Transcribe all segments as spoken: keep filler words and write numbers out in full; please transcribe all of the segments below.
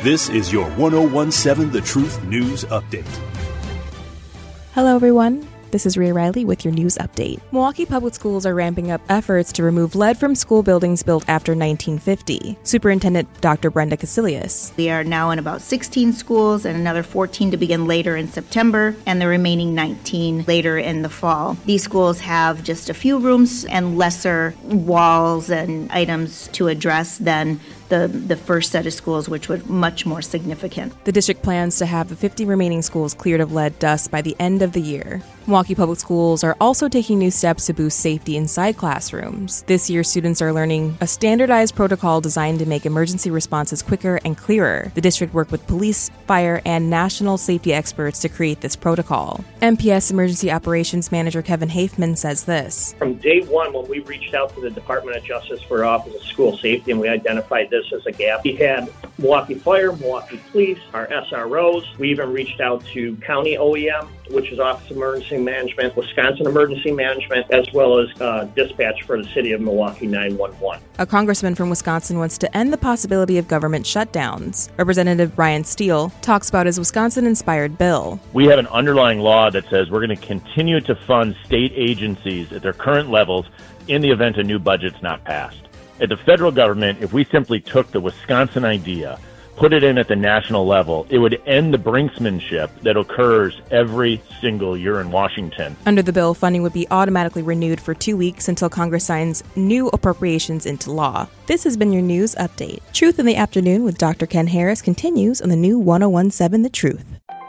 This is your one oh one seven The Truth News Update. Hello, everyone. This is Rhea Riley with your news update. Milwaukee Public Schools are ramping up efforts to remove lead from school buildings built after nineteen fifty. Superintendent Doctor Brenda Casilius. We are now in about sixteen schools and another fourteen to begin later in September and the remaining nineteen later in the fall. These schools have just a few rooms and lesser walls and items to address than the, the first set of schools, which were much more significant. The district plans to have the fifty remaining schools cleared of lead dust by the end of the year. Milwaukee Public Schools are also taking new steps to boost safety inside classrooms. This year, students are learning a standardized protocol designed to make emergency responses quicker and clearer. The district worked with police, fire, and national safety experts to create this protocol. M P S Emergency Operations Manager Kevin Hafman says this. From day one, when we reached out to the Department of Justice for Office of School Safety and we identified this as a gap, we had Milwaukee Fire, Milwaukee Police, our S R Os. We even reached out to County O E M, which is Office of Emergency Management, Wisconsin Emergency Management, as well as uh, dispatch for the city of Milwaukee nine one one. A congressman from Wisconsin wants to end the possibility of government shutdowns. Representative Brian Steele talks about his Wisconsin-inspired bill. We have an underlying law that says we're going to continue to fund state agencies at their current levels in the event a new budget's not passed. At the federal government, if we simply took the Wisconsin idea, put it in at the national level, it would end the brinksmanship that occurs every single year in Washington. Under the bill, funding would be automatically renewed for two weeks until Congress signs new appropriations into law. This has been your news update. Truth in the Afternoon with Doctor Ken Harris continues on the new one oh one seven The Truth.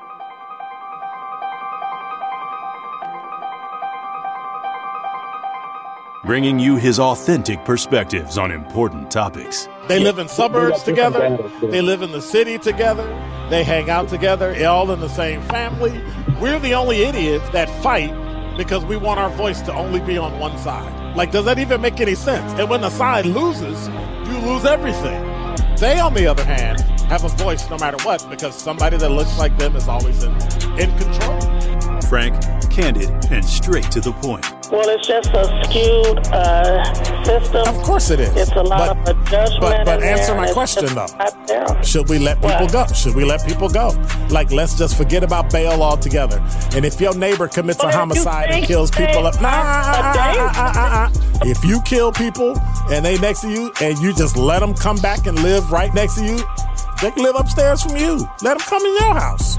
Bringing you his authentic perspectives on important topics. They live in suburbs together. They live in the city together. They hang out together, all in the same family. We're the only idiots that fight because we want our voice to only be on one side. Like, does that even make any sense? And when the side loses, you lose everything. They, on the other hand, have a voice no matter what because somebody that looks like them is always in, in control. Frank, candid, and straight to the point. Well, it's just a skewed uh, system. Of course it is. It's a lot but, of adjustment. But, but answer there, my question, though. There. Should we let people what? go? Should we let people go? Like, let's just forget about bail altogether. And if your neighbor commits well, a homicide and kills people up, nah, uh, uh, uh, uh, uh. If you kill people and they next to you and you just let them come back and live right next to you, they can live upstairs from you. Let them come in your house.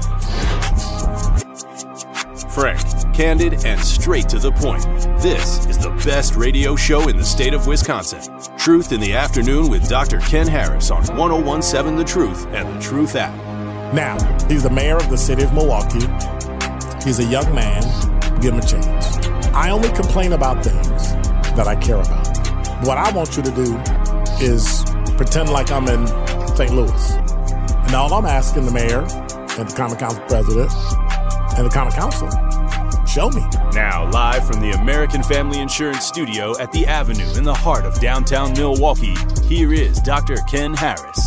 Frank, candid, and straight to the point. This is the best radio show in the state of Wisconsin. Truth in the Afternoon with Doctor Ken Harris on one oh one seven The Truth and The Truth app. Now, he's the mayor of the city of Milwaukee. He's a young man. Give him a chance. I only complain about things that I care about. What I want you to do is pretend like I'm in Saint Louis. And all I'm asking the mayor and the Common Council president and the Common Council, show me. Now, live from the American Family Insurance Studio at the Avenue in the heart of downtown Milwaukee, here is Doctor Ken Harris.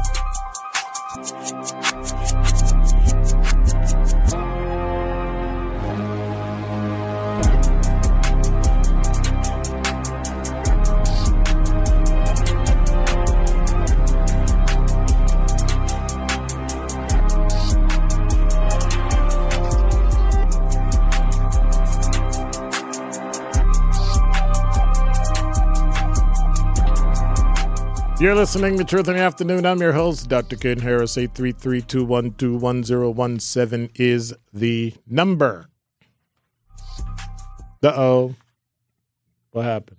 You're listening to Truth in the Afternoon. I'm your host, Doctor Ken Harris. eight three three, two one two, one oh one seven is the number. Uh-oh. What happened?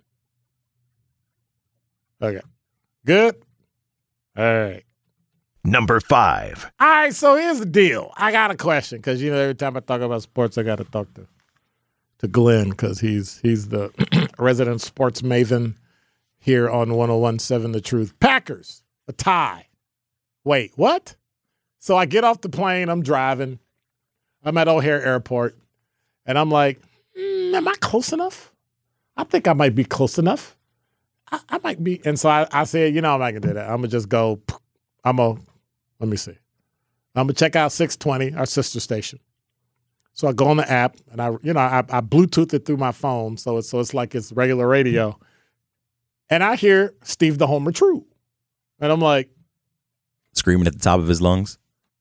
Okay. Good. All right. Number five. All right, so here's the deal. I got a question because, you know, every time I talk about sports, I got to talk to, to Glenn because he's, he's the resident sports maven here on one oh one seven The Truth. Packers, a tie. Wait, what? So I get off the plane. I'm driving. I'm at O'Hare Airport. And I'm like, mm, am I close enough? I think I might be close enough. I, I might be. And so I, I said, you know, I'm not going to do that. I'm going to just go. I'm going to, let me see. I'm going to check out six twenty, our sister station. So I go on the app, and I, you know, I, I Bluetooth it through my phone. So it's, so it's like it's regular radio. And I hear Steve the Homer True. And I'm like, screaming at the top of his lungs.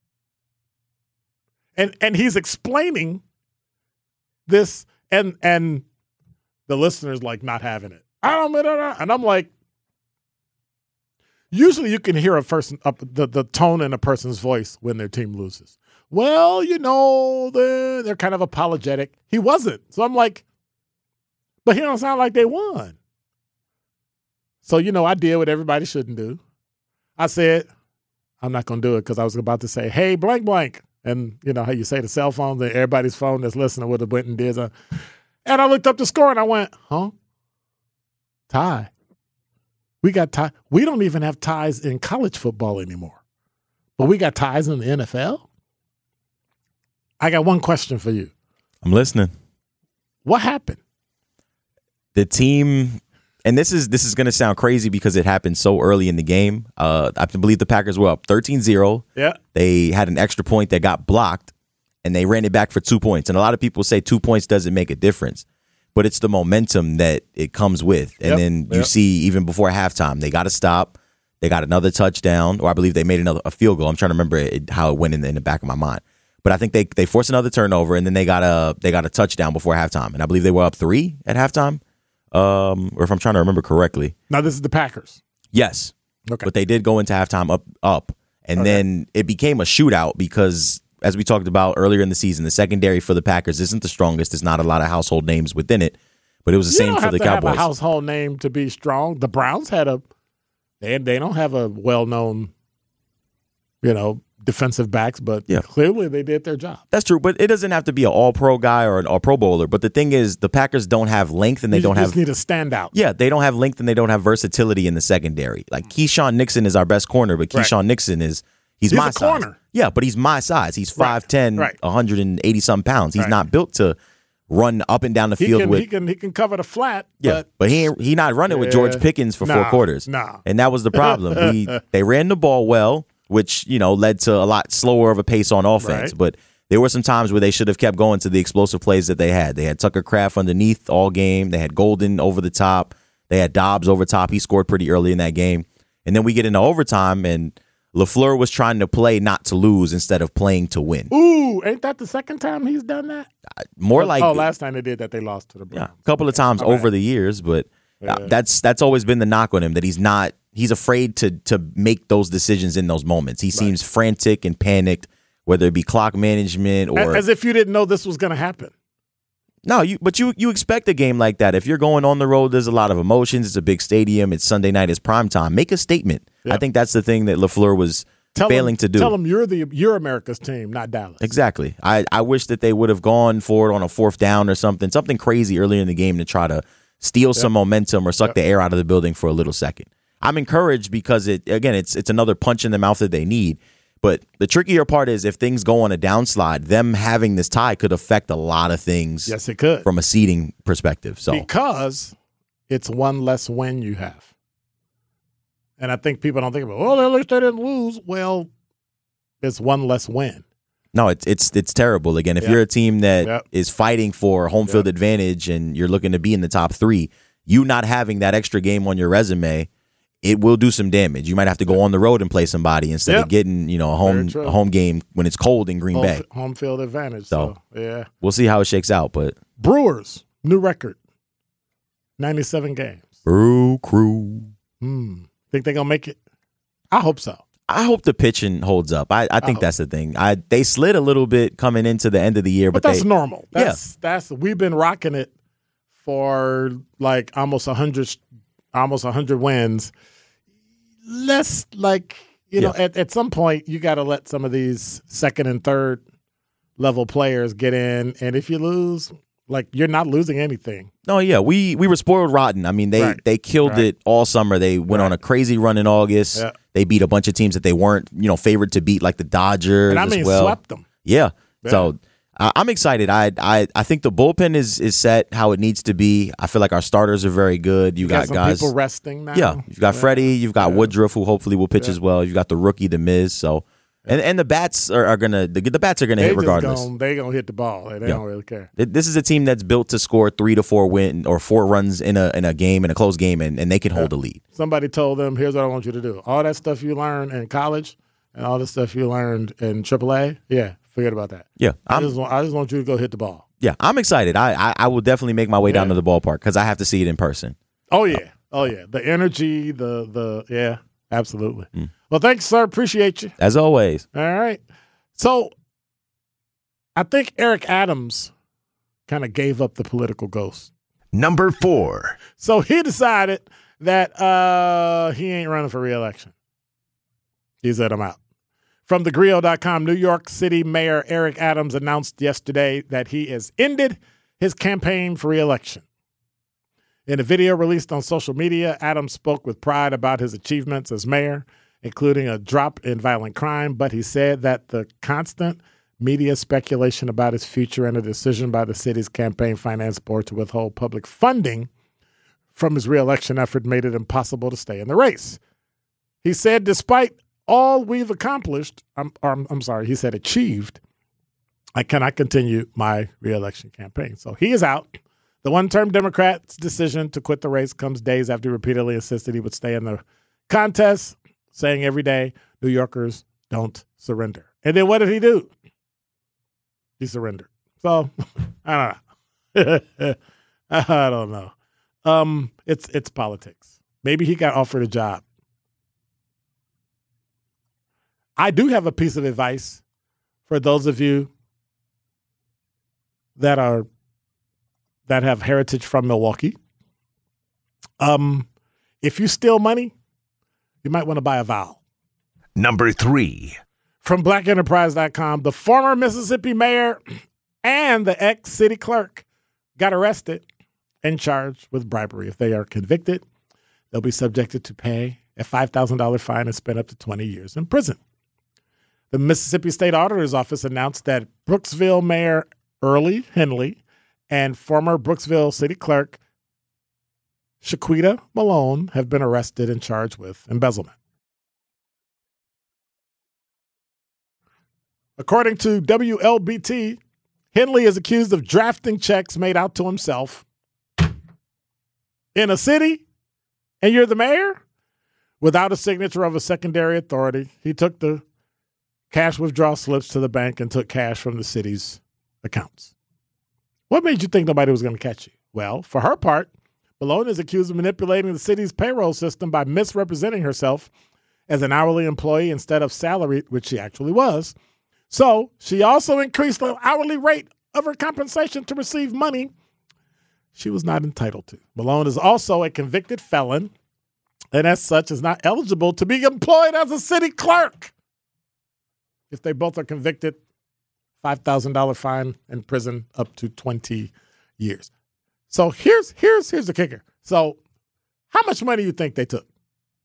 And and he's explaining this, and and the listener's like not having it. I don't know, and I'm like, usually you can hear a person up the, the tone in a person's voice when their team loses. Well, you know, they're, they're kind of apologetic. He wasn't. So I'm like, but he don't sound like they won. So, you know, I did what everybody shouldn't do. I said, I'm not going to do it because I was about to say, hey, blank, blank. And, you know, how you say the cell phone, that everybody's phone that's listening would have went and did. And I looked up the score and I went, huh? Tie. We got tie. We don't even have ties in college football anymore. But we got ties in the N F L? I got one question for you. I'm listening. What happened? The team, and this is this is going to sound crazy because it happened so early in the game. Uh, I believe the Packers were up thirteen zero. Yeah. They had an extra point that got blocked, and they ran it back for two points. And a lot of people say two points doesn't make a difference. But it's the momentum that it comes with. And yep, then you yep. see even before halftime, they got a stop. They got another touchdown, or I believe they made another a field goal. I'm trying to remember it, how it went in the, in the back of my mind. But I think they they forced another turnover, and then they got a they got a touchdown before halftime. And I believe they were up three at halftime, um, or if I'm trying to remember correctly. Now, this is the Packers. Yes. Okay. But they did go into halftime up, up. And Okay. then it became a shootout because, as we talked about earlier in the season, the secondary for the Packers isn't the strongest. There's not a lot of household names within it. But it was the You same don't for have the to Cowboys. have a household name to be strong. The Browns had a they they don't have a well-known, you know, defensive backs, but Yeah. clearly they did their job. That's true, but it doesn't have to be an all-pro guy or an all-pro bowler. But the thing is, the Packers don't have length and they you don't just have need a standout. yeah, they don't have length and they don't have versatility in the secondary. Like Keyshawn Nixon is our best corner, but Right. Keyshawn Nixon is he's, He's my a size. corner. Yeah, but he's my size. He's Right. five ten, Right. one hundred eighty some pounds. He's Right. not built to run up and down the He field can with he can he can cover the flat. yeah, but, but he ain't, he not running with George Yeah. Pickens for Nah, four quarters. nah. And that was the problem. we they ran the ball well, which, you know, led to a lot slower of a pace on offense. Right. But there were some times where they should have kept going to the explosive plays that they had. They had Tucker Kraft underneath all game. They had Golden over the top. They had Dobbs over top. He scored pretty early in that game. And then we get into overtime, and LaFleur was trying to play not to lose instead of playing to win. Ooh, ain't that the second time he's done that? More like oh, last time they did that, they lost to the yeah, Browns. a couple of times My bad. over the years, but uh, Yeah. that's that's always been the knock on him, that he's not he's afraid to to make those decisions in those moments. He seems frantic and panicked, whether it be clock management or As if you didn't know this was going to happen. no, you but you you expect a game like that. If you're going on the road, there's a lot of emotions. It's a big stadium. It's Sunday night. It's prime time. Make a statement. Yeah. I think that's the thing that LaFleur was Tell failing them, to do. Tell them you're the you're America's team, not Dallas. Exactly. I, I wish that they would have gone for it on a fourth down or something, something crazy earlier in the game to try to steal some momentum or suck the air out of the building for a little second. I'm encouraged because it again, it's it's another punch in the mouth that they need. But the trickier part is if things go on a downslide, them having this tie could affect a lot of things. Yes, it could. From a seeding perspective. So Because it's one less win you have. And I think people don't think about, well, at least they didn't lose. Well, it's one less win. no, it's it's it's terrible. Again, if Yep. you're a team that Yep. is fighting for home field Yep. advantage and you're looking to be in the top three, you not having that extra game on your resume, it will do some damage. You might have to go on the road and play somebody instead Yep. of getting, you know, a home Very true. a home game when it's cold in Green Home, Bay. home field advantage. So- So, yeah. We'll see how it shakes out, but Brewers, new record, ninety-seven games. Brew Crew. Hmm. Think they're going to make it? I hope so. I hope the pitching holds up. I, I think hope. that's the thing. I they slid a little bit coming into the end of the year, But but, that's they, normal. Yeah. That's that's we've been rocking it for like almost one hundred almost one hundred wins. Let's like, you know, Yeah. at, at some point you got to let some of these second and third level players get in, and if you lose, like you're not losing anything. No, yeah, we we were spoiled rotten. I mean, they Right. they killed Right. it all summer. They went Right. on a crazy run in August. Yeah. They beat a bunch of teams that they weren't, you know, favored to beat, like the Dodgers And I as mean well. swept them. Yeah. Yeah. So uh, I'm excited. I I I think the bullpen is is set how it needs to be. I feel like our starters are very good. You got, got, some guys. people resting now. Yeah, you've got Yeah. Freddie. You've got Yeah. Woodruff, who hopefully will pitch Yeah. as well. You've got the rookie, the Miz. So. And and the bats are, are gonna the, the bats are gonna They hit just regardless. Gonna, they gonna hit the ball. They Yeah. don't really care. It- This is a team that's built to score three to four win or four runs in a in a game in a close game, and, and they can hold a lead. Somebody told them, "Here's what I want you to do. All that stuff you learn in college and all the stuff you learned in triple A, yeah, forget about that. Yeah, I I'm, just want I just want you to go hit the ball. Yeah, I'm excited. I I, I will definitely make my way yeah. down to the ballpark because I have to see it in person. Oh yeah, oh yeah, the energy, the the yeah, absolutely. Mm. Well, thanks, sir. Appreciate you as always. All right, so I think Eric Adams kind of gave up the political ghost. Number four. So he decided that uh, he ain't running for re-election. He said, I'm out. From the Grio dot com, New York City Mayor Eric Adams announced yesterday that he has ended his campaign for re-election. In a video released on social media, Adams spoke with pride about his achievements as mayor, including a drop in violent crime, but he said that the constant media speculation about his future and a decision by the city's campaign finance board to withhold public funding from his re-election effort made it impossible to stay in the race. He said, despite all we've accomplished, I'm, I'm, I'm sorry, he said achieved, I cannot continue my re-election campaign. So he is out. The one-term Democrat's decision to quit the race comes days after he repeatedly insisted he would stay in the contest, saying every day, New Yorkers don't surrender. And then what did he do? He surrendered. So I don't know. I don't know. Um, it's it's politics. Maybe he got offered a job. I do have a piece of advice for those of you that are that have heritage from Milwaukee. Um, if you steal money, you might want to buy a vowel. Number three. From black enterprise dot com, the former Mississippi mayor and the ex-city clerk got arrested and charged with bribery. If they are convicted, they'll be subjected to pay a five thousand dollars fine and spend up to twenty years in prison. The Mississippi State Auditor's Office announced that Brooksville Mayor Early Henley and former Brooksville City Clerk Shaquita Malone have been arrested and charged with embezzlement. According to W L B T, Henley is accused of drafting checks made out to himself in a city, and you're the mayor? Without a signature of a secondary authority, he took the cash withdrawal slips to the bank and took cash from the city's accounts. What made you think nobody was going to catch you? Well, for her part, Malone is accused of manipulating the city's payroll system by misrepresenting herself as an hourly employee instead of salaried, which she actually was. So she also increased the hourly rate of her compensation to receive money she was not entitled to. Malone is also a convicted felon and as such is not eligible to be employed as a city clerk. If they both are convicted, five thousand dollars fine and prison up to twenty years. So here's here's here's the kicker. So how much money do you think they took?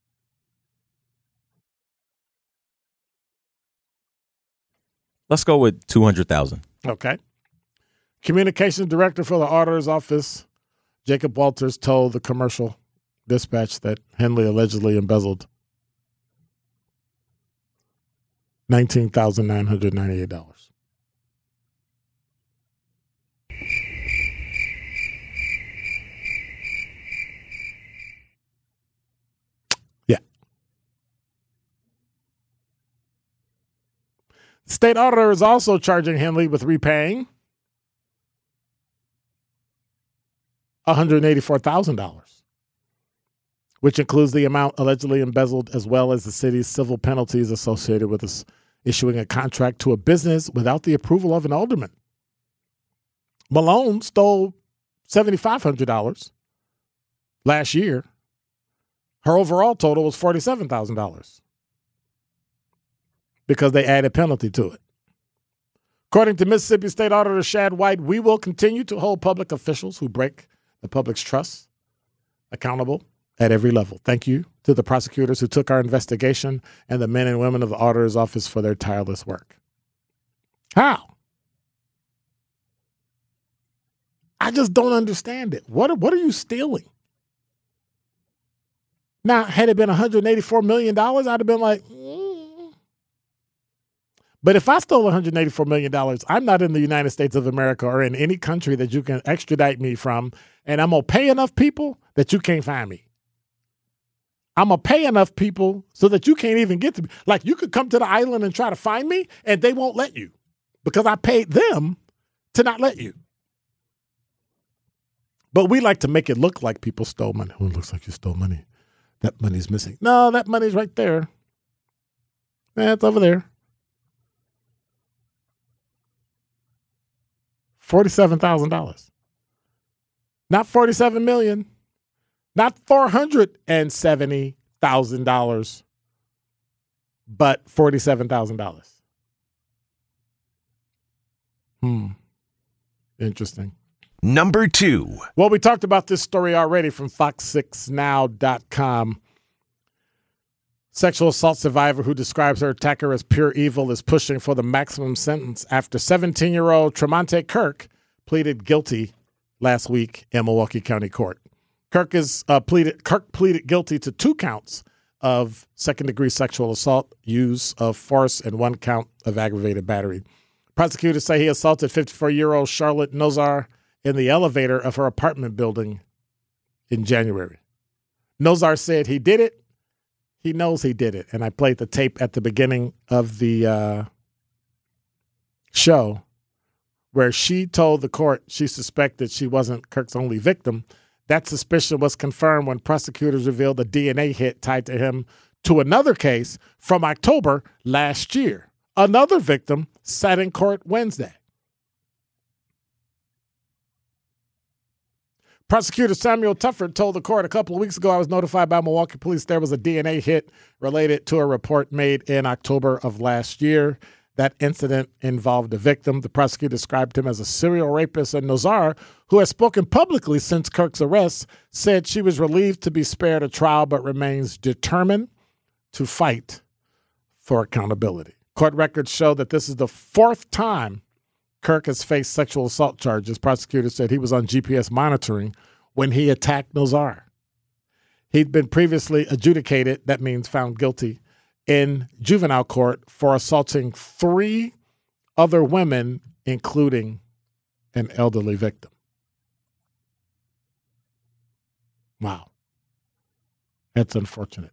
Let's go with two hundred thousand dollars. Okay. Communications director for the auditor's office, Jacob Walters, told the Commercial Dispatch that Henley allegedly embezzled nineteen thousand nine hundred ninety-eight dollars. Yeah. State auditor is also charging Henley with repaying one hundred eighty-four thousand dollars, which includes the amount allegedly embezzled as well as the city's civil penalties associated with this issuing a contract to a business without the approval of an alderman. Malone stole seven thousand five hundred dollars last year. Her overall total was forty-seven thousand dollars because they added penalty to it. According to Mississippi State Auditor Shad White, we will continue to hold public officials who break the public's trust accountable at every level. Thank you to the prosecutors who took our investigation and the men and women of the auditor's office for their tireless work. How? I just don't understand it. What, what are you stealing? Now, had it been one hundred eighty-four million dollars, I'd have been like, mm. But if I stole one hundred eighty-four million dollars, I'm not in the United States of America or in any country that you can extradite me from, and I'm going to pay enough people that you can't find me. I'm going to pay enough people so that you can't even get to me. Like, you could come to the island and try to find me, and they won't let you because I paid them to not let you. But we like to make it look like people stole money. Oh, it looks like you stole money. That money's missing. No, that money's right there. Yeah, it's over there. forty-seven thousand dollars. Not forty-seven million dollars. Not four hundred seventy thousand dollars, but forty-seven thousand dollars. Hmm. Interesting. Number two. Well, we talked about this story already from fox six now dot com. Sexual assault survivor who describes her attacker as pure evil is pushing for the maximum sentence after seventeen-year-old Tremonte Kirk pleaded guilty last week in Milwaukee County Court. Kirk is uh, pleaded. Kirk pleaded guilty to two counts of second-degree sexual assault, use of force, and one count of aggravated battery. Prosecutors say he assaulted fifty-four-year-old Charlotte Nozar in the elevator of her apartment building in January. Nozar said he did it. He knows he did it. And I played the tape at the beginning of the uh, show where she told the court she suspected she wasn't Kirk's only victim. That suspicion was confirmed when prosecutors revealed a D N A hit tied to him to another case from October last year. Another victim sat in court Wednesday. Prosecutor Samuel Tufford told the court a couple of weeks ago, I was notified by Milwaukee police there was a D N A hit related to a report made in October of last year. That incident involved a victim. The prosecutor described him as a serial rapist, and Nozar, who has spoken publicly since Kirk's arrest, said she was relieved to be spared a trial but remains determined to fight for accountability. Court records show that this is the fourth time Kirk has faced sexual assault charges. Prosecutors said he was on G P S monitoring when he attacked Nozar. He'd been previously adjudicated, that means found guilty, in juvenile court for assaulting three other women, including an elderly victim. Wow. That's unfortunate.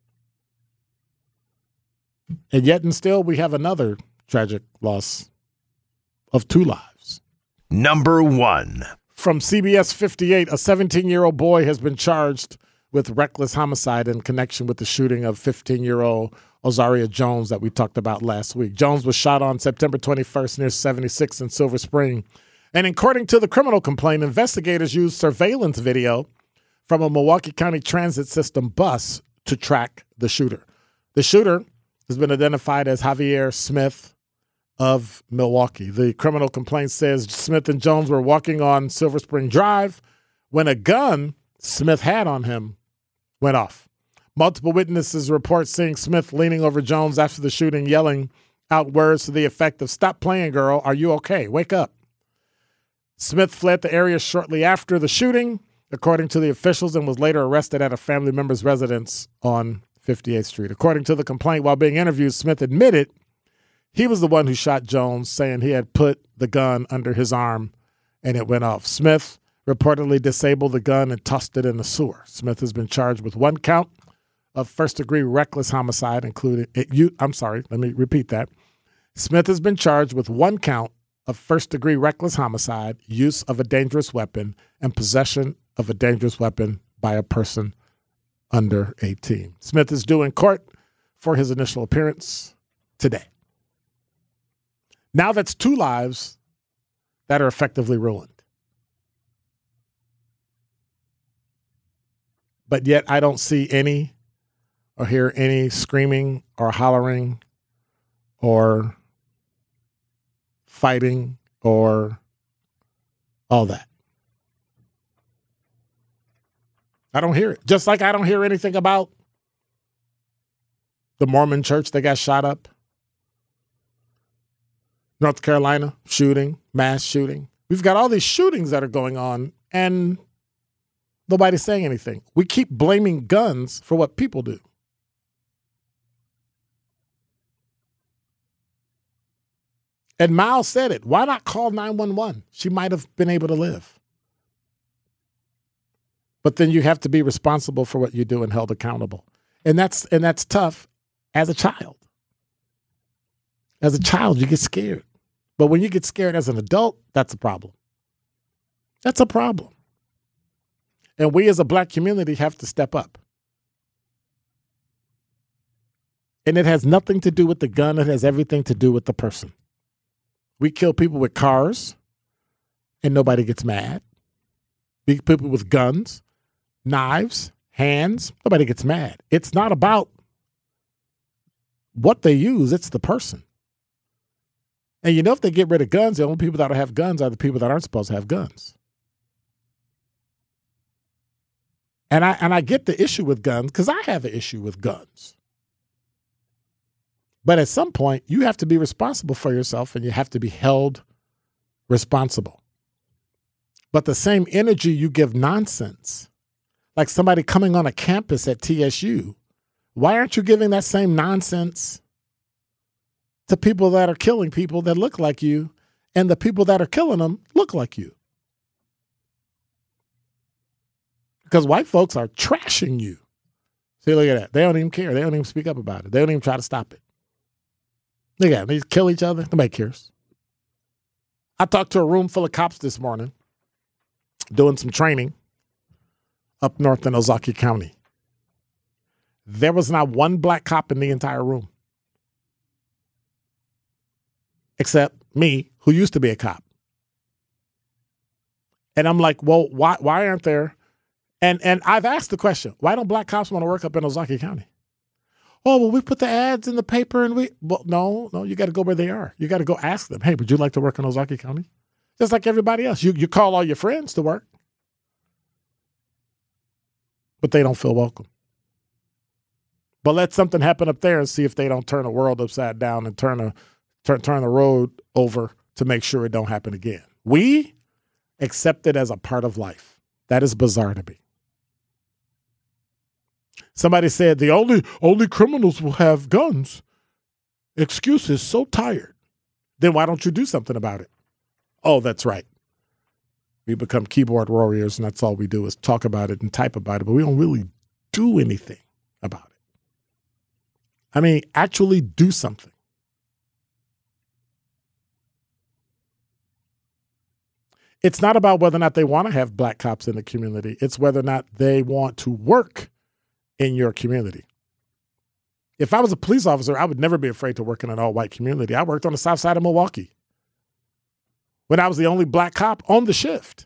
And yet and still we have another tragic loss of two lives. Number one. From C B S fifty-eight, a seventeen-year-old boy has been charged with reckless homicide in connection with the shooting of fifteen-year-old Ozaria Jones that we talked about last week. Jones was shot on September twenty-first near seventy-sixth in Silver Spring. And according to the criminal complaint, investigators used surveillance video from a Milwaukee County Transit System bus to track the shooter. The shooter has been identified as Javier Smith of Milwaukee. The criminal complaint says Smith and Jones were walking on Silver Spring Drive when a gun Smith had on him went off. Multiple witnesses report seeing Smith leaning over Jones after the shooting, yelling out words to the effect of, "Stop playing, girl. Are you okay? Wake up." Smith fled the area shortly after the shooting, according to the officials, and was later arrested at a family member's residence on fifty-eighth Street. According to the complaint, while being interviewed, Smith admitted he was the one who shot Jones, saying he had put the gun under his arm and it went off. Smith reportedly disabled the gun and tossed it in the sewer. Smith has been charged with one count of first-degree reckless homicide, including it, you. I'm sorry, let me repeat that. Smith has been charged with one count of first-degree reckless homicide, use of a dangerous weapon, and possession of a dangerous weapon by a person under eighteen. Smith is due in court for his initial appearance today. Now that's two lives that are effectively ruined. But yet I don't see any or hear any screaming or hollering or fighting or all that. I don't hear it. Just like I don't hear anything about the Mormon church that got shot up. North Carolina shooting, mass shooting. We've got all these shootings that are going on and nobody's saying anything. We keep blaming guns for what people do. And Miles said it. Why not call nine one one? She might have been able to live. But then you have to be responsible for what you do and held accountable. And that's and that's tough as a child. As a child, you get scared. But when you get scared as an adult, that's a problem. That's a problem. And we as a black community have to step up. And it has nothing to do with the gun. It has everything to do with the person. We kill people with cars, and nobody gets mad. We kill people with guns, knives, hands. Nobody gets mad. It's not about what they use. It's the person. And you know, if they get rid of guns, the only people that don't have guns are the people that aren't supposed to have guns. And I and I get the issue with guns because I have an issue with guns. But at some point, you have to be responsible for yourself and you have to be held responsible. But the same energy you give nonsense, like somebody coming on a campus at T S U, why aren't you giving that same nonsense to people that are killing people that look like you, and the people that are killing them look like you? Because white folks are trashing you. See, look at that. They don't even care. They don't even speak up about it. They don't even try to stop it. Look at them. They kill each other. Nobody cares. I talked to a room full of cops this morning doing some training up north in Ozaukee County. There was not one black cop in the entire room. Except me, who used to be a cop. And I'm like, well, why why aren't there? And and I've asked the question, why don't black cops want to work up in Ozaukee County? Oh, well, we put the ads in the paper and we, well, no, no, you got to go where they are. You got to go ask them, hey, would you like to work in Ozaukee County? Just like everybody else. You, you call all your friends to work. But they don't feel welcome. But let something happen up there and see if they don't turn the world upside down and turn a turn turn the road over to make sure it don't happen again. We accept it as a part of life. That is bizarre to me. Somebody said the only only criminals will have guns. Excuses, so tired. Then why don't you do something about it? Oh, that's right. We become keyboard warriors, and that's all we do is talk about it and type about it, but we don't really do anything about it. I mean, actually do something. It's not about whether or not they want to have black cops in the community. It's whether or not they want to work in your community. If I was a police officer, I would never be afraid to work in an all-white community. I worked on the south side of Milwaukee when I was the only black cop on the shift.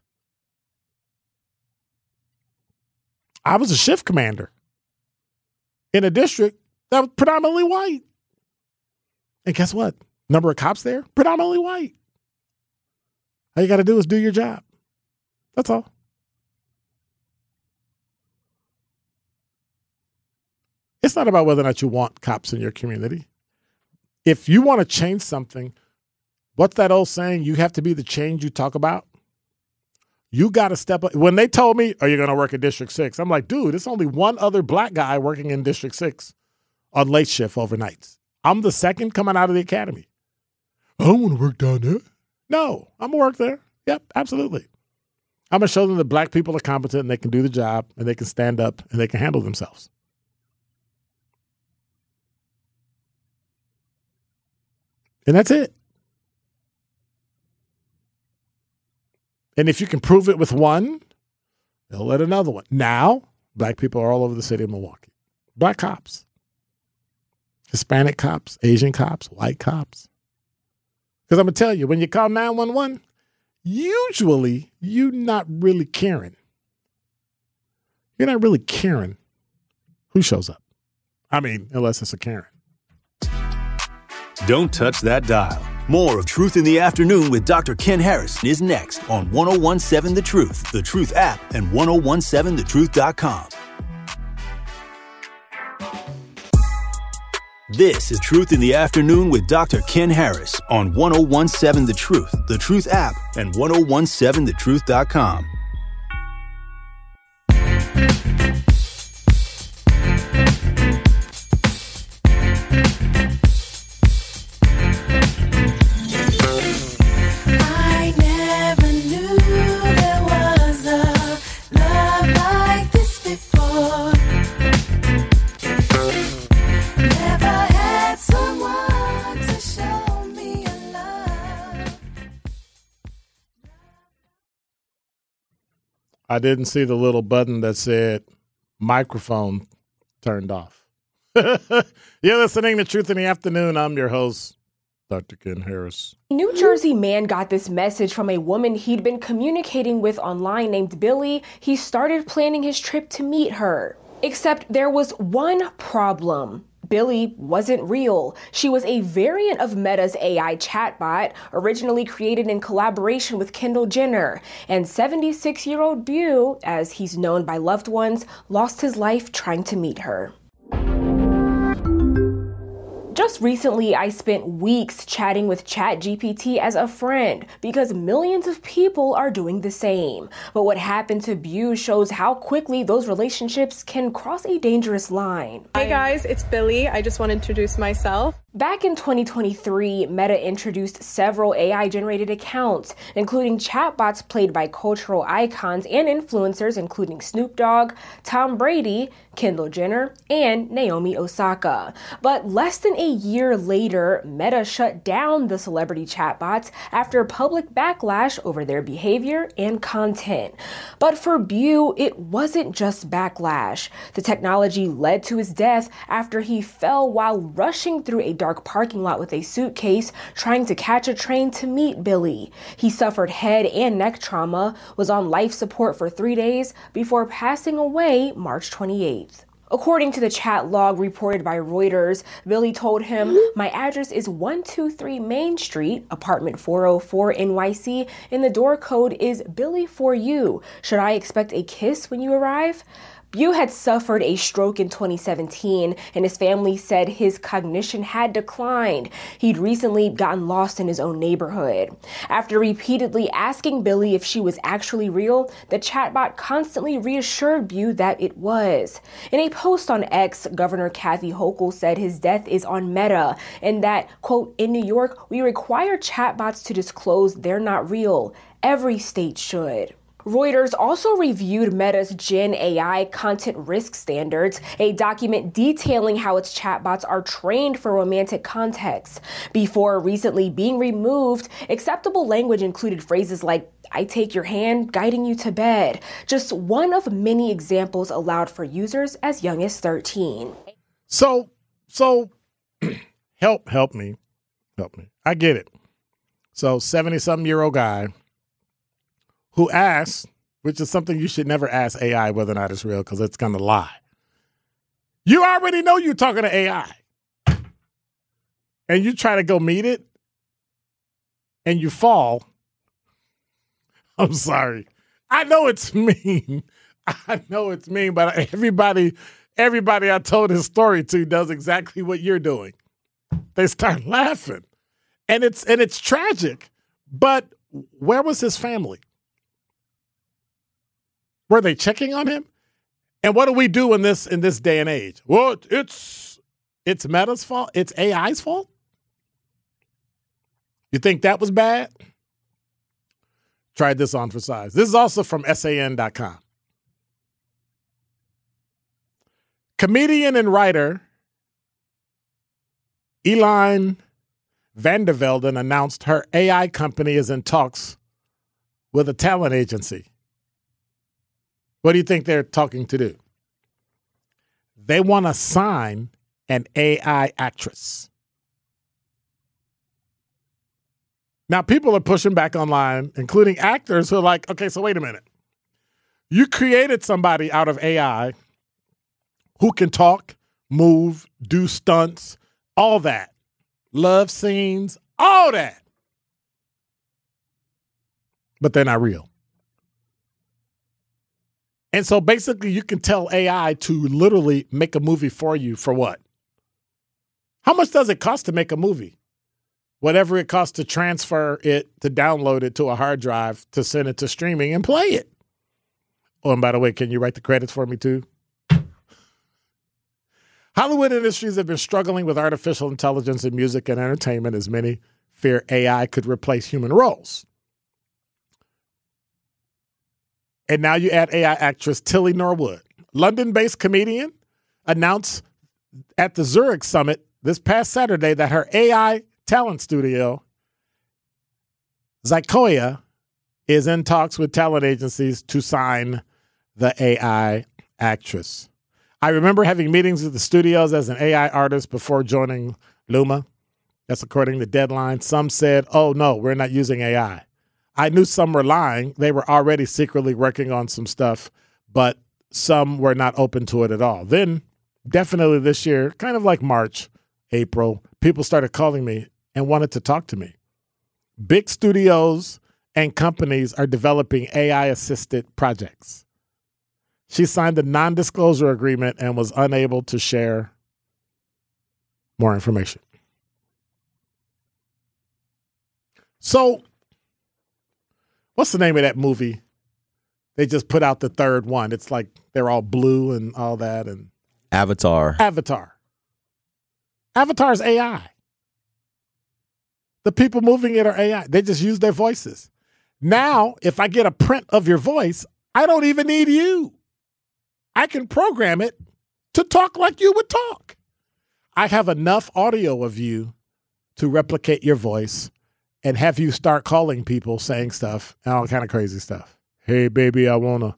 I was a shift commander in a district that was predominantly white. And guess what? Number of cops there, predominantly white. All you got to do is do your job. That's all. It's not about whether or not you want cops in your community. If you want to change something, what's that old saying? You have to be the change you talk about. You got to step up. When they told me, are you going to work in District six? I'm like, dude, it's only one other black guy working in District six on late shift overnights. I'm the second coming out of the academy. I don't want to work down there. No, I'm going to work there. Yep, absolutely. I'm going to show them that black people are competent and they can do the job and they can stand up and they can handle themselves. And that's it. And if you can prove it with one, they'll let another one. Now, black people are all over the city of Milwaukee. Black cops, Hispanic cops, Asian cops, white cops. Because I'm going to tell you, when you call nine one one, usually you're not really caring. You're not really caring who shows up. I mean, unless it's a Karen. Don't touch that dial. More of Truth in the Afternoon with Doctor Ken Harris is next on ten seventeen The Truth, The Truth app, and ten seventeen the truth dot com. This is Truth in the Afternoon with Doctor Ken Harris on ten seventeen The Truth, The Truth app, and ten seventeen the truth dot com. I didn't see the little button that said microphone turned off. You're listening to Truth in the Afternoon. I'm your host, Doctor Ken Harris. A New Jersey man got this message from a woman he'd been communicating with online named Billy. He started planning his trip to meet her. Except there was one problem. Billy wasn't real. She was a variant of Meta's A I chatbot, originally created in collaboration with Kendall Jenner. And seventy-six-year-old Bew, as he's known by loved ones, lost his life trying to meet her. Just recently, I spent weeks chatting with ChatGPT as a friend because millions of people are doing the same. But what happened to Bew shows how quickly those relationships can cross a dangerous line. Hey guys, it's Billy. I just want to introduce myself. Back in twenty twenty-three, Meta introduced several A I-generated accounts, including chatbots played by cultural icons and influencers, including Snoop Dogg, Tom Brady, Kendall Jenner, and Naomi Osaka. But less than a year later, Meta shut down the celebrity chatbots after public backlash over their behavior and content. But for Bew, it wasn't just backlash. The technology led to his death after he fell while rushing through a dark parking lot with a suitcase, trying to catch a train to meet Billy. He suffered head and neck trauma, was on life support for three days before passing away March twenty-eighth. According to the chat log reported by Reuters, Billy told him, "My address is one two three Main Street, apartment four oh four N Y C, and the door code is Billy for you. Should I expect a kiss when you arrive?" Bew had suffered a stroke in twenty seventeen, and his family said his cognition had declined. He'd recently gotten lost in his own neighborhood. After repeatedly asking Billy if she was actually real, the chatbot constantly reassured Bew that it was. In a post on X, Governor Kathy Hochul said his death is on Meta, and that, quote, "In New York, we require chatbots to disclose they're not real. Every state should." Reuters also reviewed Meta's Gen A I content risk standards, a document detailing how its chatbots are trained for romantic contexts. Before recently being removed, acceptable language included phrases like, "I take your hand, guiding you to bed," just one of many examples allowed for users as young as thirteen. So, so help, help me, help me. I get it. So seventy-something-year-old guy who asks, which is something you should never ask A I whether or not it's real because it's going to lie. You already know you're talking to A I. And you try to go meet it and you fall. I'm sorry. I know it's mean. I know it's mean, but everybody, everybody I told this story to does exactly what you're doing. They start laughing. And it's and it's tragic. But where was his family? Were they checking on him? And what do we do in this in this day and age? Well, it's it's Meta's fault. It's A I's fault. You think that was bad? Tried this on for size. This is also from S A N dot com. Comedian and writer Elaine van der Velden announced her A I company is in talks with a talent agency. What do you think they're talking to do? They want to sign an A I actress. Now, people are pushing back online, including actors who are like, okay, so wait a minute. You created somebody out of A I who can talk, move, do stunts, all that. Love scenes, all that. But they're not real. And so basically you can tell A I to literally make a movie for you for what? How much does it cost to make a movie? Whatever it costs to transfer it, to download it to a hard drive, to send it to streaming and play it. Oh, and by the way, can you write the credits for me too? Hollywood industries have been struggling with artificial intelligence in music and entertainment as many fear A I could replace human roles. And now you add A I actress Tilly Norwood. London-based comedian announced at the Zurich Summit this past Saturday that her A I talent studio, Zykoia, is in talks with talent agencies to sign the A I actress. I remember having meetings with the studios as an A I artist before joining Luma. That's according to Deadline. Some said, oh, no, we're not using A I. I knew some were lying. They were already secretly working on some stuff, but some were not open to it at all. Then, definitely this year, kind of like March, April, people started calling me and wanted to talk to me. Big studios and companies are developing A I-assisted projects. She signed a non-disclosure agreement and was unable to share more information. So, what's the name of that movie? They just put out the third one. It's like they're all blue and all that. And Avatar. Avatar. Avatar's A I. The people moving it are A I. They just use their voices. Now, if I get a print of your voice, I don't even need you. I can program it to talk like you would talk. I have enough audio of you to replicate your voice and have you start calling people, saying stuff, and all kind of crazy stuff. Hey, baby, I wanna.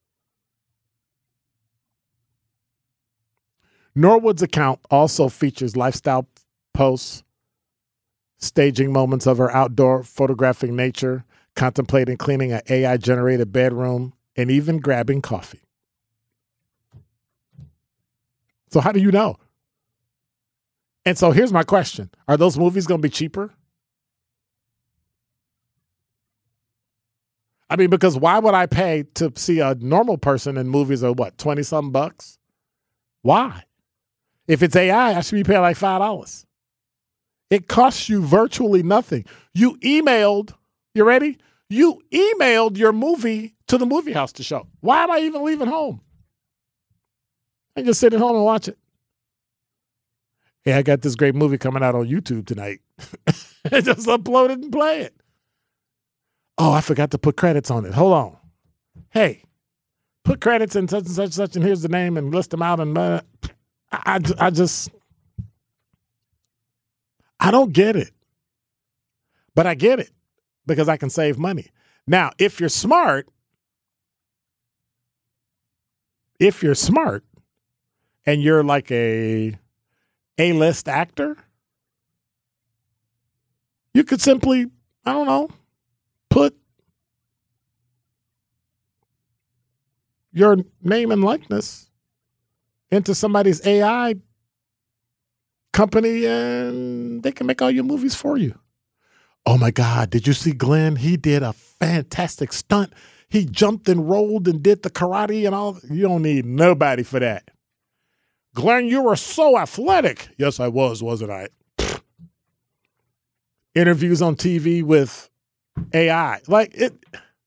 Norwood's account also features lifestyle posts, staging moments of her outdoor photographing nature, contemplating cleaning an A I-generated bedroom, and even grabbing coffee. So how do you know? And so here's my question. Are those movies going to be cheaper? I mean, because why would I pay to see a normal person in movies are what, twenty-something bucks? Why? If it's A I, I should be paying like five dollars. It costs you virtually nothing. You emailed, you ready? You emailed your movie to the movie house to show. Why am I even leaving home? I just sit at home and watch it. Hey, I got this great movie coming out on YouTube tonight. Just upload it and play it. Oh, I forgot to put credits on it. Hold on. Hey, put credits in such and such and such, and here's the name, and list them out. And uh, I, I, I just, I don't get it. But I get it because I can save money. Now, if you're smart, if you're smart, and you're like a A-list actor, you could simply, I don't know, put your name and likeness into somebody's A I company and they can make all your movies for you. Oh my God, did you see Glenn? He did a fantastic stunt. He jumped and rolled and did the karate and all. You don't need nobody for that. Glenn, you were so athletic. Yes, I was, wasn't I? Pfft. Interviews on T V with A I. Like it.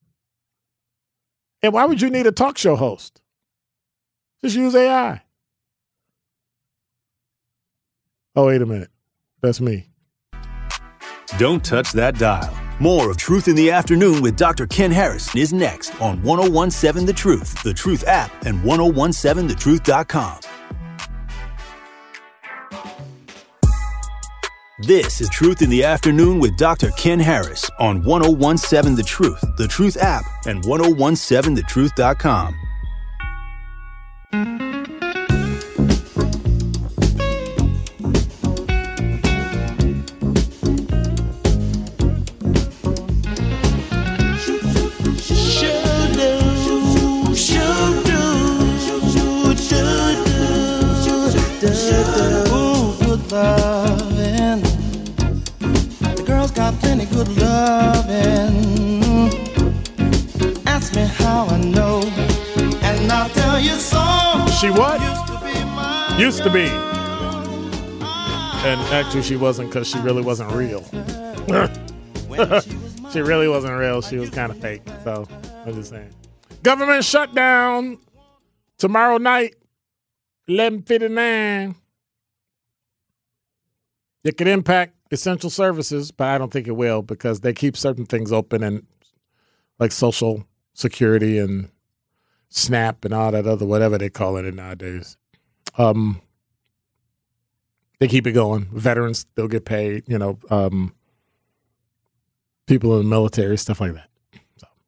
And why would you need a talk show host? Just use A I. Oh, wait a minute. That's me. Don't touch that dial. More of Truth in the Afternoon with Doctor Ken Harris is next on ten seventeen The Truth, The Truth app, and ten seventeen the truth dot com. This is Truth in the Afternoon with Doctor Ken Harris on ten seventeen The Truth, The Truth app, and ten seventeen the truth dot com. Got plenty good loving. Ask me how I know, and I'll tell you so. She what? Used to be. And actually she wasn't, because she really wasn't real. She really wasn't real. She was kind of fake. So I'm just saying. Government shutdown tomorrow night, eleven fifty-nine. It could impact essential services, but I don't think it will because they keep certain things open, and like Social Security and SNAP and all that other whatever they call it nowadays. Um, they keep it going. Veterans still get paid. You know, um, people in the military, stuff like that. So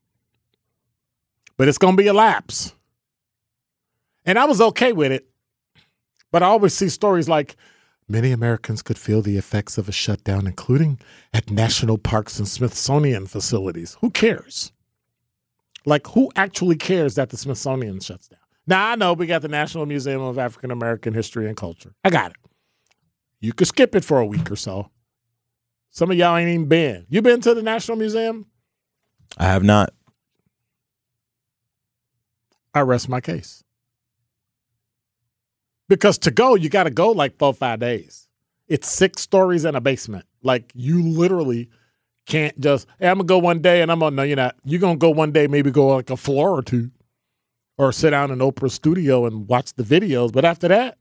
But it's going to be a lapse. And I was okay with it. But I always see stories like, many Americans could feel the effects of a shutdown, including at national parks and Smithsonian facilities. Who cares? Like, who actually cares that the Smithsonian shuts down? Now, I know we got the National Museum of African American History and Culture. I got it. You could skip it for a week or so. Some of y'all ain't even been. You been to the National Museum? I have not. I rest my case. Because to go, you got to go like four or five days. It's six stories in a basement. Like, you literally can't just, hey, I'm going to go one day and I'm going to, no, you're not. You're going to go one day, maybe go like a floor or two. Or sit down in Oprah's studio and watch the videos. But after that,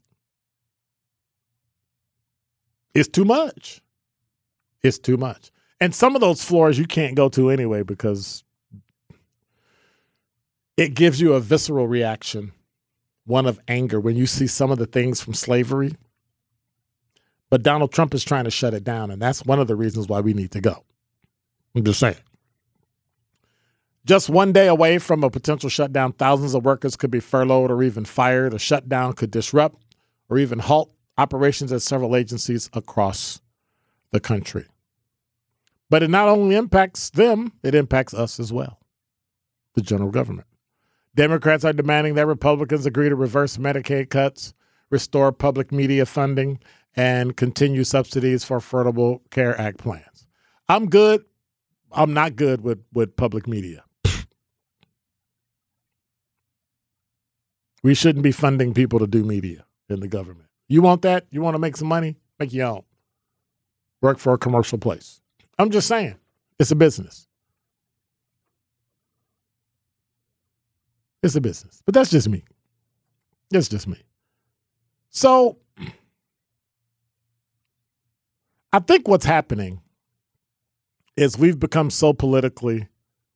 it's too much. It's too much. And some of those floors you can't go to anyway because it gives you a visceral reaction, one of anger, when you see some of the things from slavery. But Donald Trump is trying to shut it down, and that's one of the reasons why we need to go. I'm just saying. Just one day away from a potential shutdown, thousands of workers could be furloughed or even fired. A shutdown could disrupt or even halt operations at several agencies across the country. But it not only impacts them, it impacts us as well, the general government. Democrats are demanding that Republicans agree to reverse Medicaid cuts, restore public media funding, and continue subsidies for Affordable Care Act plans. I'm good. I'm not good with, with public media. We shouldn't be funding people to do media in the government. You want that? You want to make some money? Make your own. Work for a commercial place. I'm just saying. It's a business. It's a business. But that's just me. That's just me. So I think what's happening is we've become so politically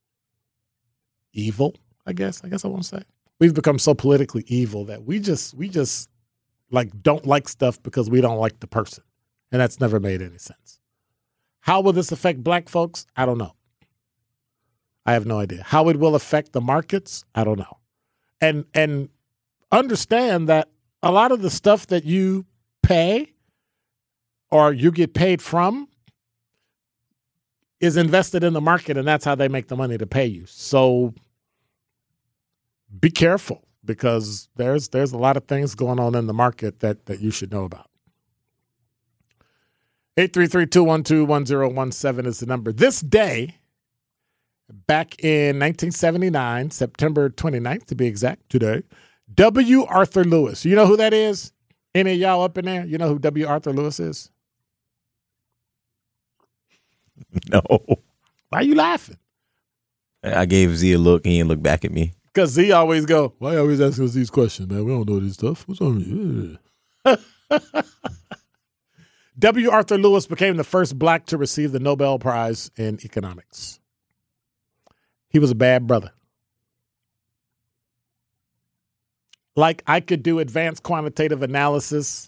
evil, I guess. I guess I want to say. We've become so politically evil that we just we just like don't like stuff because we don't like the person. And that's never made any sense. How will this affect black folks? I don't know. I have no idea. How it will affect the markets? I don't know. And and understand that a lot of the stuff that you pay or you get paid from is invested in the market, and that's how they make the money to pay you. So be careful, because there's there's a lot of things going on in the market that, that you should know about. eight three three, two one two, one zero one seven is the number. This day, back in nineteen seventy-nine, September twenty-ninth to be exact, today, W. Arthur Lewis. You know who that is? Any of y'all up in there? You know who W. Arthur Lewis is? No. Why are you laughing? I gave Z a look, and he didn't look back at me. Because Z always go, why you always ask us these questions, man? We don't know this stuff. What's on you? W. Arthur Lewis became the first black to receive the Nobel Prize in economics. He was a bad brother. Like, I could do advanced quantitative analysis,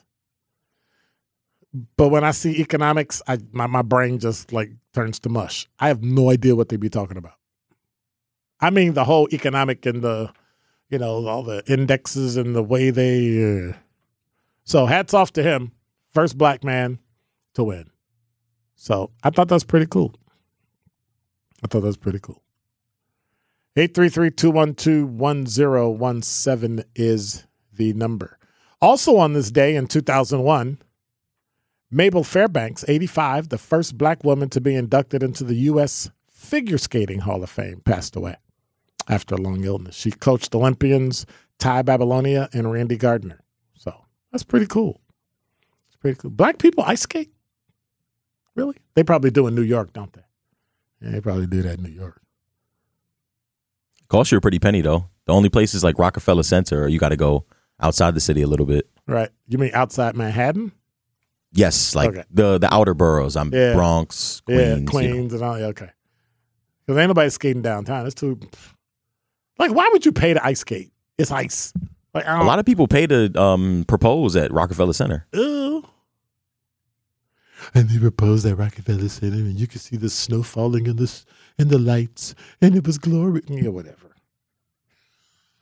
but when I see economics, I my, my brain just, like, turns to mush. I have no idea what they be talking about. I mean, the whole economic and the, you know, all the indexes and the way they. Uh... So hats off to him. First black man to win. So I thought that was pretty cool. I thought that was pretty cool. eight three three, two one two, one zero one seven is the number. Also on this day in two thousand one, Mabel Fairbanks, eighty-five, the first black woman to be inducted into the U S Figure Skating Hall of Fame, passed away after a long illness. She coached Olympians Ty Babylonia and Randy Gardner. So that's pretty cool. It's pretty cool. Black people ice skate? Really? They probably do in New York, don't they? Yeah, they probably do that in New York. Costs you a pretty penny, though. The only places like Rockefeller Center, you got to go outside the city a little bit. Right. You mean outside Manhattan? Yes, like okay. the the outer boroughs. I'm yeah. Bronx, Queens. Yeah, Queens you know. and all. Okay. Because ain't nobody skating downtown. It's too. Like, why would you pay to ice skate? It's ice. Like, I don't, a lot of people pay to um, propose at Rockefeller Center. Ew. And they proposed at Rockefeller Center, and you could see the snow falling in the in the lights, and it was glorious. Yeah, whatever.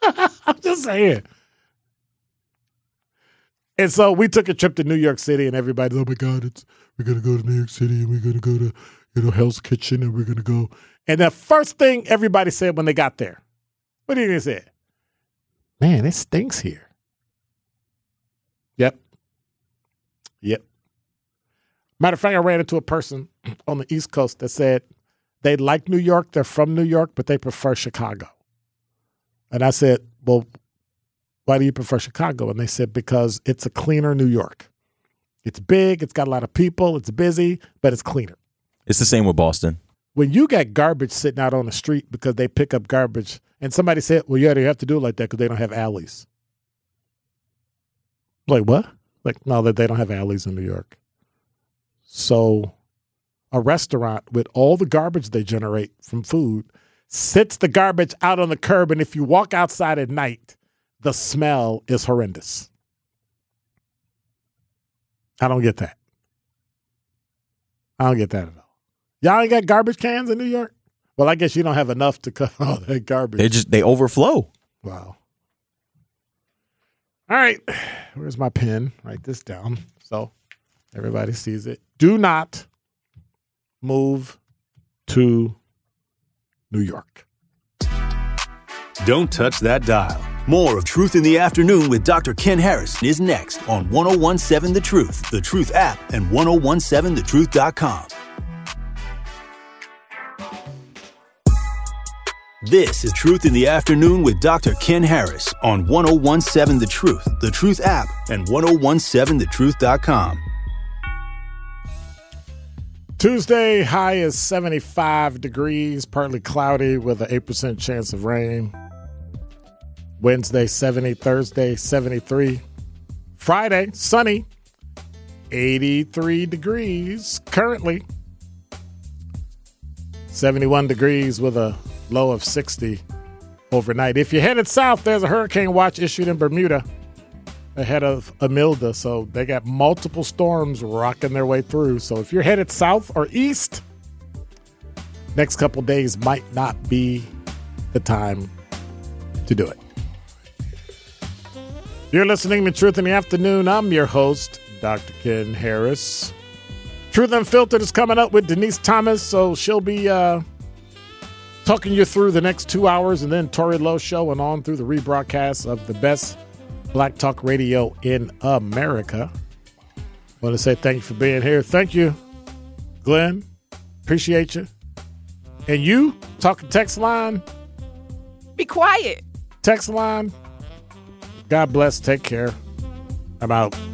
I'm just saying. And so we took a trip to New York City, and everybody's, oh my God, it's we're gonna go to New York City, and we're gonna go to you know Hell's Kitchen, and we're gonna go. And the first thing everybody said when they got there, what did they say? Man, it stinks here. Yep. Yep. Matter of fact, I ran into a person on the East Coast that said they like New York, they're from New York, but they prefer Chicago. And I said, well, why do you prefer Chicago? And they said, because it's a cleaner New York. It's big, it's got a lot of people, it's busy, but it's cleaner. It's the same with Boston. When you got garbage sitting out on the street because they pick up garbage, and somebody said, well, yeah, they have to do it like that because they don't have alleys. Like, what? Like, no, that they don't have alleys in New York. So a restaurant with all the garbage they generate from food sits the garbage out on the curb, and if you walk outside at night, the smell is horrendous. I don't get that. I don't get that at all. Y'all ain't got garbage cans in New York? Well, I guess you don't have enough to cut all that garbage. They just they overflow. Wow. All right. Where's my pen? Write this down so everybody sees it. Do not move to New York. Don't touch that dial. More of Truth in the Afternoon with Doctor Ken Harris is next on ten seventeen The Truth, The Truth app, and ten seventeen the truth dot com. This is Truth in the Afternoon with Doctor Ken Harris on ten seventeen The Truth, The Truth app, and ten seventeen the truth dot com. Tuesday, high is seventy-five degrees, partly cloudy with an eight percent chance of rain. Wednesday, seventy. Thursday, seventy-three. Friday, sunny, eighty-three degrees currently. seventy-one degrees with a low of sixty overnight. If you're headed south, there's a hurricane watch issued in Bermuda ahead of Imelda, so they got multiple storms rocking their way through. So if you're headed south or east, next couple days might not be the time to do it. You're listening to Truth in the Afternoon. I'm your host, Doctor Ken Harris. Truth Unfiltered is coming up with Denise Thomas, so she'll be uh, talking you through the next two hours, and then Tori Lowe Show and on through the rebroadcast of the best Black Talk Radio in America. I want to say thank you for being here. Thank you, Glenn. Appreciate you. And you, talking text line. Be quiet. Text line. God bless. Take care. I'm out.